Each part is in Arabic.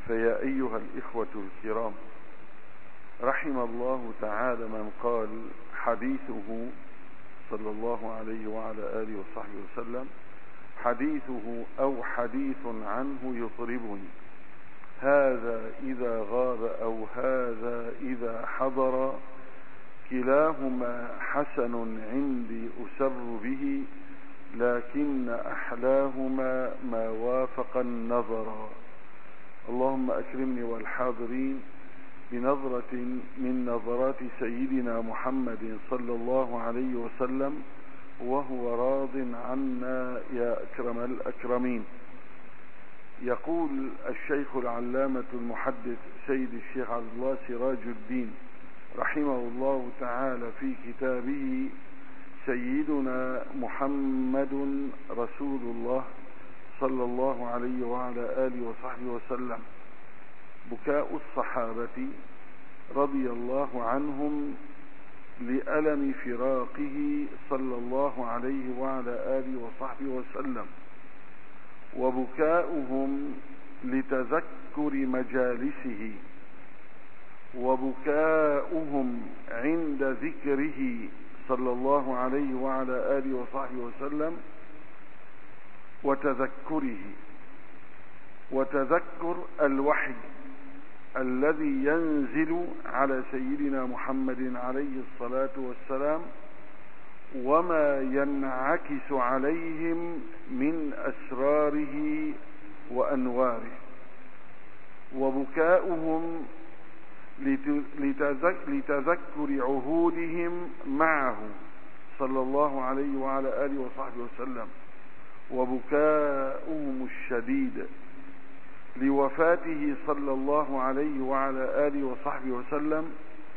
فيا أيها الإخوة الكرام، رحم الله تعالى من قال حديثه صلى الله عليه وعلى آله وصحبه وسلم: حديثه أو حديث عنه يطربني، هذا إذا غاب أو هذا إذا حضر، كلاهما حسن عندي أسر به، لكن أحلاهما ما وافق النظر. اللهم أكرمني والحاضرين بنظرة من نظرات سيدنا محمد صلى الله عليه وسلم وهو راض عنا يا أكرم الأكرمين. يقول الشيخ العلامة المحدث سيد الشيخ عبد الله سراج الدين رحمه الله تعالى في كتابه: سيدنا محمد رسول الله صلى الله عليه وعلى آله وصحبه وسلم: بكاء الصحابة رضي الله عنهم لألم فراقه صلى الله عليه وعلى آله وصحبه وسلم، وبكاؤهم لتذكر مجالسه، وبكاؤهم عند ذكره صلى الله عليه وعلى آله وصحبه وسلم، وتذكره، وتذكر الوحي الذي ينزل على سيدنا محمد عليه الصلاة والسلام وما ينعكس عليهم من أسراره وأنواره، وبكاؤهم لتذكر عهودهم معه صلى الله عليه وعلى آله وصحبه وسلم، وبكاؤهم الشديد لوفاته صلى الله عليه وعلى آله وصحبه وسلم،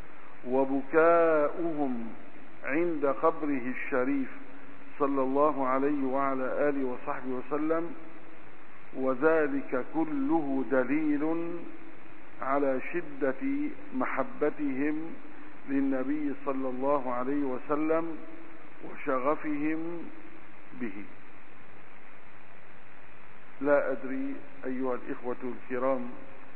وبكاؤهم عند قبره الشريف صلى الله عليه وعلى آله وصحبه وسلم، وذلك كله دليل على شدة محبتهم للنبي صلى الله عليه وسلم وشغفهم به. لا أدري أيها الإخوة الكرام،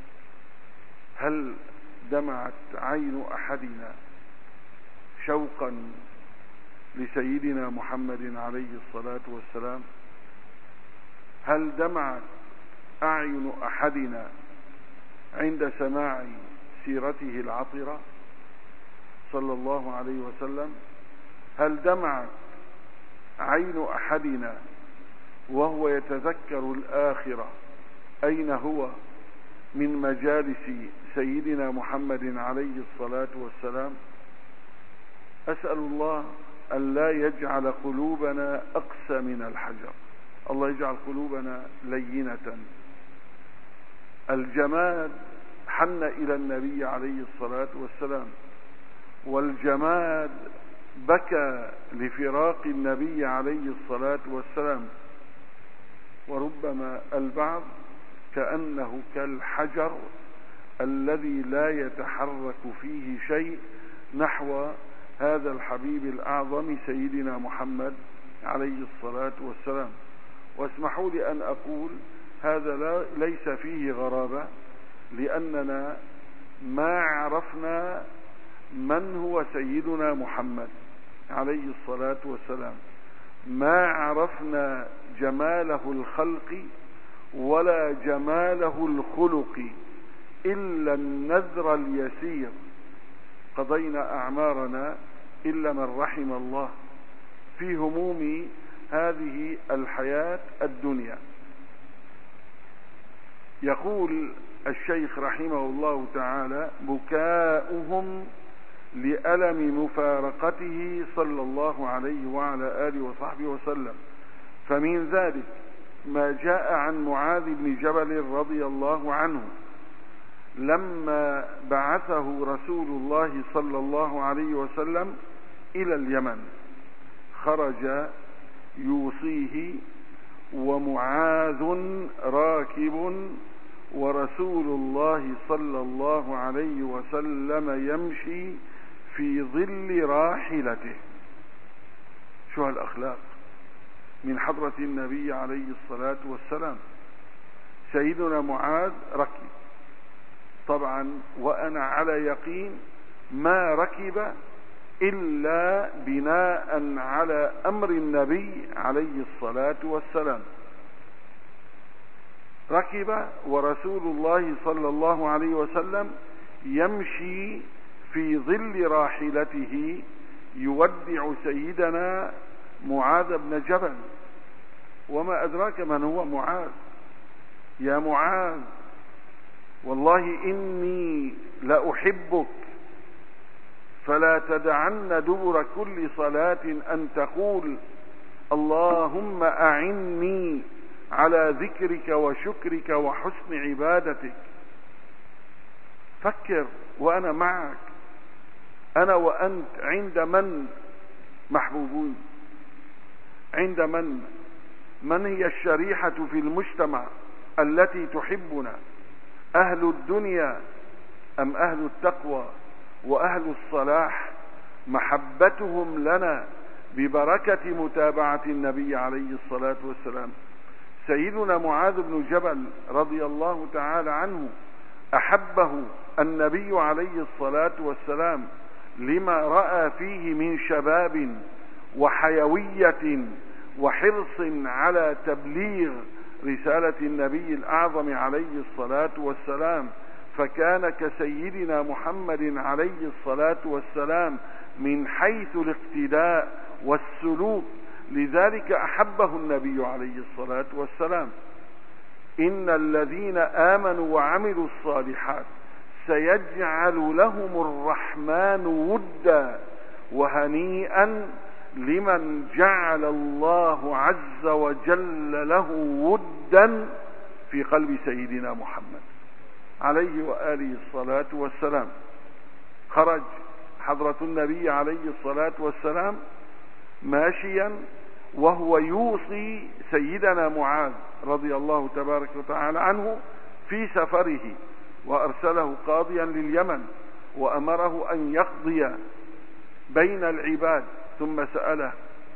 هل دمعت عين أحدنا شوقا لسيدنا محمد عليه الصلاة والسلام؟ هل دمعت أعين أحدنا عند سماع سيرته العطرة صلى الله عليه وسلم؟ هل دمعت عين أحدنا وهو يتذكر الآخرة أين هو من مجالس سيدنا محمد عليه الصلاة والسلام؟ أسأل الله أن لا يجعل قلوبنا أقسى من الحجر، الله يجعل قلوبنا لينة. الجماد حن إلى النبي عليه الصلاة والسلام، والجماد بكى لفراق النبي عليه الصلاة والسلام، وربما البعض كأنه كالحجر الذي لا يتحرك فيه شيء نحو هذا الحبيب الأعظم سيدنا محمد عليه الصلاة والسلام. واسمحوا لي أن أقول هذا ليس فيه غرابة، لأننا ما عرفنا من هو سيدنا محمد عليه الصلاة والسلام، ما عرفنا جماله الخلق ولا جماله الخلق إلا النذر اليسير. قضينا أعمارنا إلا من رحم الله في هموم هذه الحياة الدنيا. يقول الشيخ رحمه الله تعالى: بكاؤهم لألم مفارقته صلى الله عليه وعلى آله وصحبه وسلم. فمن ذلك ما جاء عن معاذ بن جبل رضي الله عنه لما بعثه رسول الله صلى الله عليه وسلم إلى اليمن، خرج يوصيه ومعاذ راكب ورسول الله صلى الله عليه وسلم يمشي في ظل راحلته. شو هالأخلاق من حضرة النبي عليه الصلاة والسلام. سيدنا معاذ ركب طبعا وأنا على يقين ما ركب إلا بناء على أمر النبي عليه الصلاة والسلام. ركب ورسول الله صلى الله عليه وسلم يمشي في ظل راحلته يودع سيدنا معاذ بن جبل. وما أدراك من هو معاذ؟ يا معاذ والله إني لأحبك فلا تدعن دبر كل صلاة أن تقول اللهم أعني على ذكرك وشكرك وحسن عبادتك. فكر وأنا معك، أنا وأنت عند من محبوبون؟ عند من هي الشريحة في المجتمع التي تحبنا؟ أهل الدنيا أم أهل التقوى وأهل الصلاح؟ محبتهم لنا ببركة متابعة النبي عليه الصلاة والسلام. سيدنا معاذ بن جبل رضي الله تعالى عنه أحبه النبي عليه الصلاة والسلام لما رأى فيه من شباب وحيوية وحرص على تبليغ رسالة النبي الأعظم عليه الصلاة والسلام، فكان كسيدنا محمد عليه الصلاة والسلام من حيث الاقتداء والسلوك. لذلك أحبه النبي عليه الصلاة والسلام. إن الذين آمنوا وعملوا الصالحات سيجعل لهم الرحمن ودا وهنيئا لمن جعل الله عز وجل له ودا في قلب سيدنا محمد عليه وآله الصلاة والسلام. خرج حضرة النبي عليه الصلاة والسلام ماشيا وهو يوصي سيدنا معاذ رضي الله تبارك وتعالى عنه في سفره، وأرسله قاضيا لليمن وأمره أن يقضي بين العباد، ثم سأله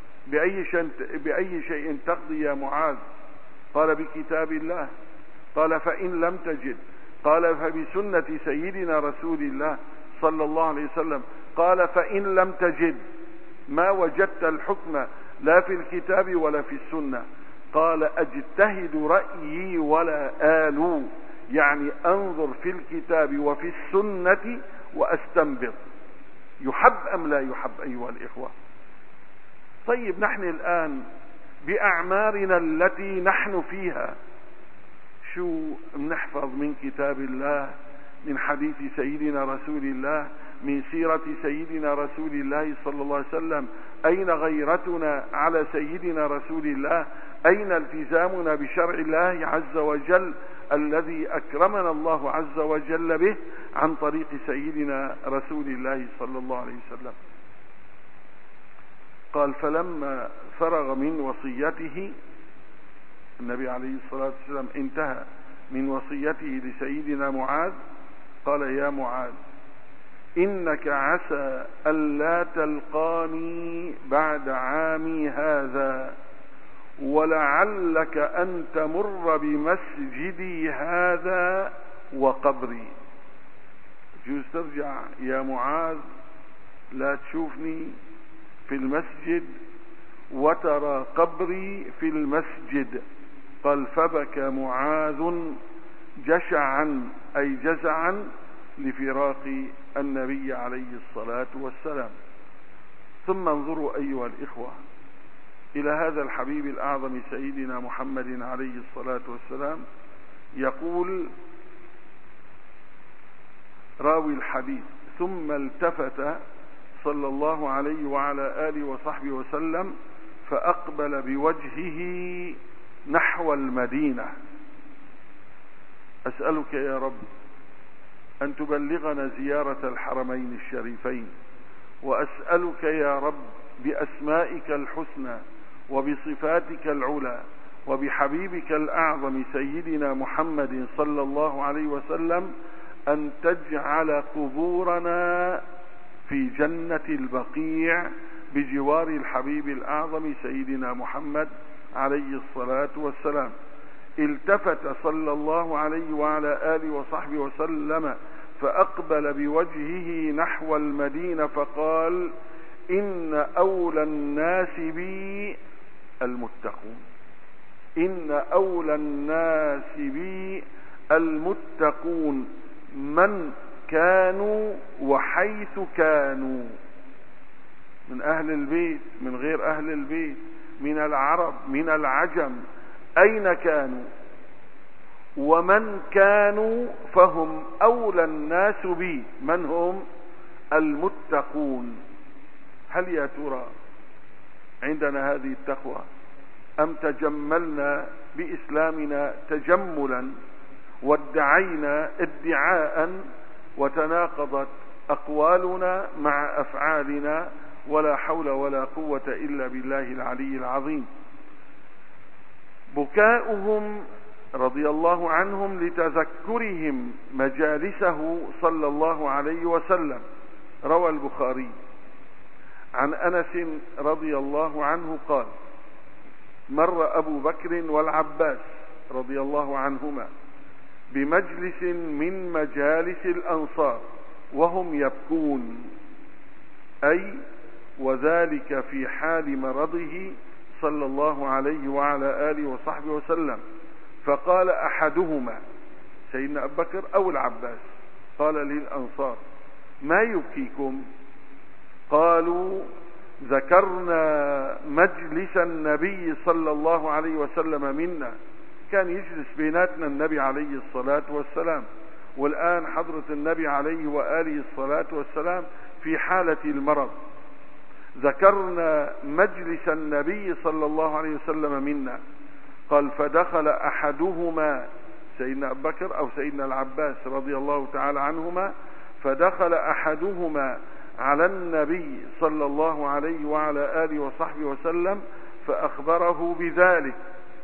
بأي شيء تقضي يا معاذ؟ قال بكتاب الله. قال فإن لم تجد؟ قال فبسنة سيدنا رسول الله صلى الله عليه وسلم. قال فإن لم تجد؟ ما وجدت الحكم لا في الكتاب ولا في السنة؟ قال أجتهد رأيي ولا آلو، يعني أنظر في الكتاب وفي السنة وأستنبط. يحب أم لا يحب أيها الإخوة؟ طيب نحن الآن بأعمارنا التي نحن فيها شو نحفظ من كتاب الله، من حديث سيدنا رسول الله، من سيرة سيدنا رسول الله صلى الله عليه وسلم؟ أين غيرتنا على سيدنا رسول الله؟ أين التزامنا بشرع الله عز وجل الذي أكرمنا الله عز وجل به عن طريق سيدنا رسول الله صلى الله عليه وسلم؟ قال فلما فرغ من وصيته النبي عليه الصلاة والسلام انتهى من وصيته لسيدنا معاذ، قال يا معاذ إنك عسى ألا تلقاني بعد عامي هذا، ولعلك أن تمر بمسجدي هذا وقبري. جوز ترجع يا معاذ لا تشوفني في المسجد وترى قبري في المسجد. قال فبكى معاذ جشعا أي جزعا لفراق النبي عليه الصلاة والسلام. ثم انظروا أيها الإخوة إلى هذا الحبيب الأعظم سيدنا محمد عليه الصلاة والسلام. يقول راوي الحديث ثم التفت صلى الله عليه وعلى آله وصحبه وسلم فأقبل بوجهه نحو المدينة. أسألك يا رب أن تبلغنا زيارة الحرمين الشريفين، وأسألك يا رب بأسمائك الحسنى وبصفاتك العلى وبحبيبك الأعظم سيدنا محمد صلى الله عليه وسلم أن تجعل قبورنا في جنة البقيع بجوار الحبيب الأعظم سيدنا محمد عليه الصلاة والسلام. التفت صلى الله عليه وعلى آله وصحبه وسلم فأقبل بوجهه نحو المدينة فقال: إن أولى الناس بي المتقون، إن أولى الناس بي المتقون، من كانوا وحيث كانوا، من أهل البيت، من غير أهل البيت، من العرب، من العجم، أين كانوا، ومن كانوا فهم أولى الناس بي، من هم؟ المتقون. هل يا ترى عندنا هذه التقوى أم تجملنا بإسلامنا تجملا وادعينا ادعاء وتناقضت أقوالنا مع أفعالنا، ولا حول ولا قوة إلا بالله العلي العظيم. بكاؤهم رضي الله عنهم لتذكرهم مجالسه صلى الله عليه وسلم. روى البخاري عن أنس رضي الله عنه قال: مر أبو بكر والعباس رضي الله عنهما بمجلس من مجالس الأنصار وهم يبكون، أي وذلك في حال مرضه صلى الله عليه وعلى آله وصحبه وسلم. فقال أحدهما، سيدنا أبو بكر أو العباس، قال للأنصار: ما يبكيكم؟ قالوا: ذكرنا مجلس النبي صلى الله عليه وسلم منا، كان يجلس بيناتنا النبي عليه الصلاة والسلام، والآن حضرة النبي عليه وآله الصلاة والسلام في حالة المرض. ذكرنا مجلس النبي صلى الله عليه وسلم منا. قال: فدخل أحدهما، سيدنا أبو بكر أو سيدنا العباس رضي الله تعالى عنهما، فدخل أحدهما على النبي صلى الله عليه وعلى آله وصحبه وسلم فأخبره بذلك،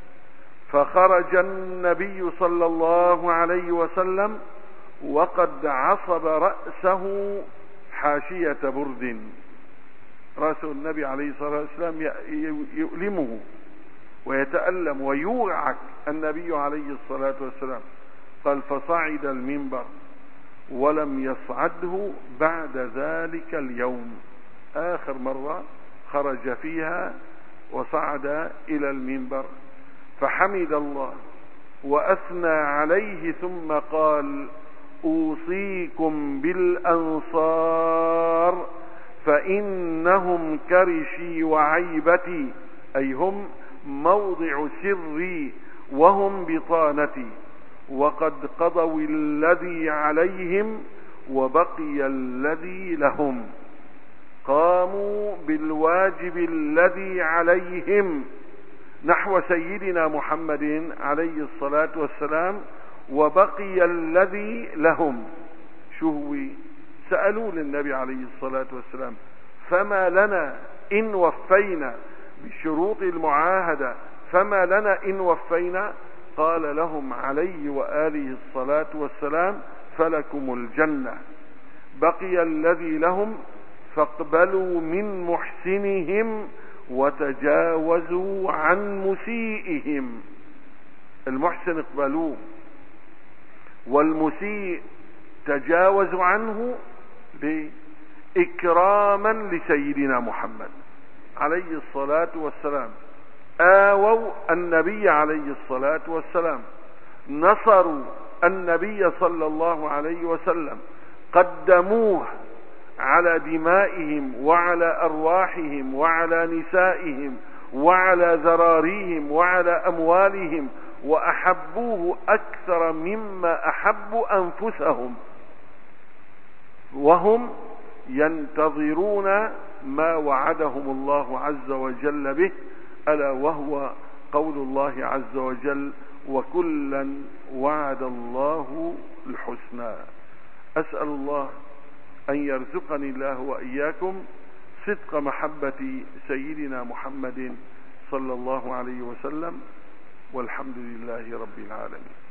فخرج النبي صلى الله عليه وسلم وقد عصب رأسه حاشية برد. رأس النبي عليه الصلاة والسلام يؤلمه ويتألم ويوعك النبي عليه الصلاة والسلام. قال: فصعد المنبر ولم يصعده بعد ذلك اليوم، آخر مرة خرج فيها وصعد إلى المنبر فحمد الله وأثنى عليه ثم قال: أوصيكم بالأنصار فإنهم كرشي وعيبتي، أي هم موضع سري وهم بطانتي، وقد قضوا الذي عليهم وبقي الذي لهم، قاموا بالواجب الذي عليهم نحو سيدنا محمد عليه الصلاة والسلام، وبقي الذي لهم. شو هو؟ سألوا للنبي عليه الصلاة والسلام: فما لنا إن وفينا بشروط المعاهدة، فما لنا إن وفينا؟ قال لهم عليه وآله الصلاة والسلام: فلكم الجنة. بقي الذي لهم، فاقبلوا من محسنهم وتجاوزوا عن مسيئهم. المحسن اقبلوه، والمسيء تجاوزوا عنه إكراما لسيدنا محمد عليه الصلاة والسلام. آووا النبي عليه الصلاة والسلام، نصروا النبي صلى الله عليه وسلم، قدموه على دمائهم وعلى أرواحهم وعلى نسائهم وعلى ذراريهم وعلى أموالهم، وأحبوه أكثر مما أحبوا أنفسهم، وهم ينتظرون ما وعدهم الله عز وجل به، ألا وهو قول الله عز وجل: وكلا وعد الله الحسنى. أسأل الله أن يرزقني الله وإياكم صدق محبة سيدنا محمد صلى الله عليه وسلم، والحمد لله رب العالمين.